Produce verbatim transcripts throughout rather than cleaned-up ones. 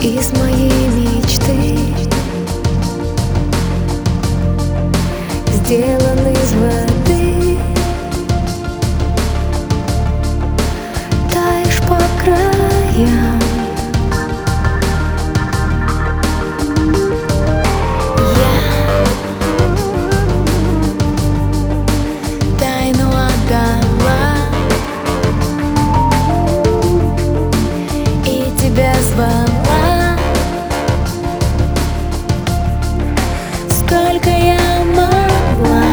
из моей мечты, сделан из воды. Таешь по краям, я тайну отдала и тебя звала. Сколько я могла,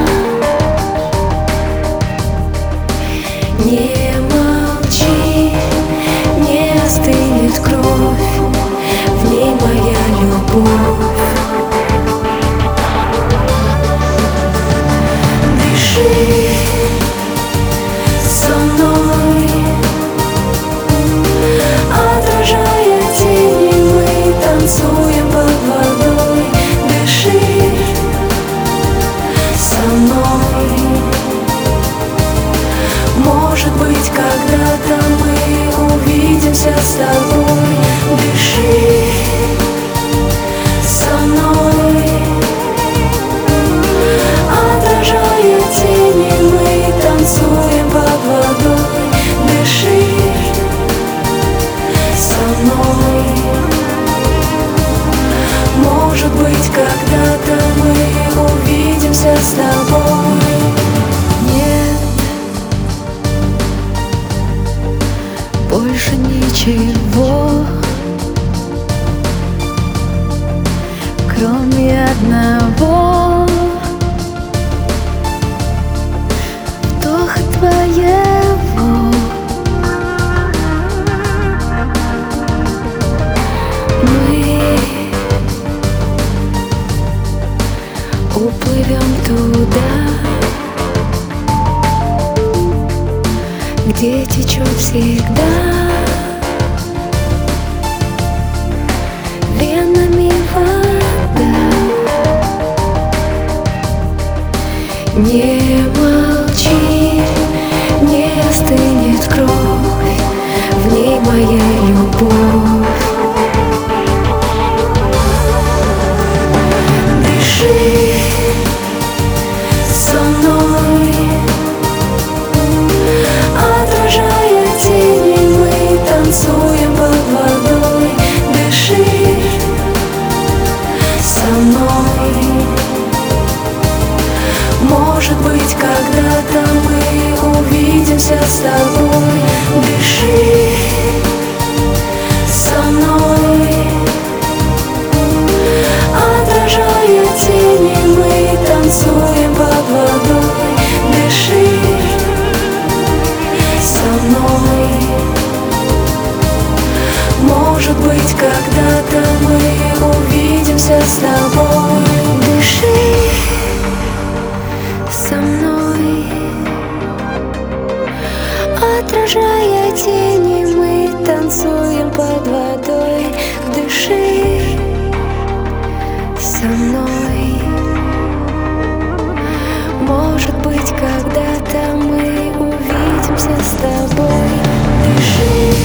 не молчи, не остынет кровь, в ней моя любовь. Дыши со мной, отражая тени, мы танцуем под водой. Дыши со мной, может быть, когда-то мы увидимся с тобой. Дыши со мной, отражая тени, мы танцуем под водой. Дыши со мной, может быть, когда-то мы увидимся с тобой. Нет больше ничего, кроме одного вдоха твоего. Мы уплывем туда, где течет всегда венами вода. Не молчи, не остынет кровь, в ней моя любовь. Дыши со мной, отражая тени, мы танцуем под водой. Дыши со мной, может быть, когда-то мы увидимся с тобой. Дыши со мной, отражая тени, мы танцуем под водой. Дыши со мной, может быть, когда-то мы увидимся с тобой. Дыши со мной, отражая тени, мы танцуем под водой. Дыши со мной, может быть, когда-то мы увидимся с тобой. Дыши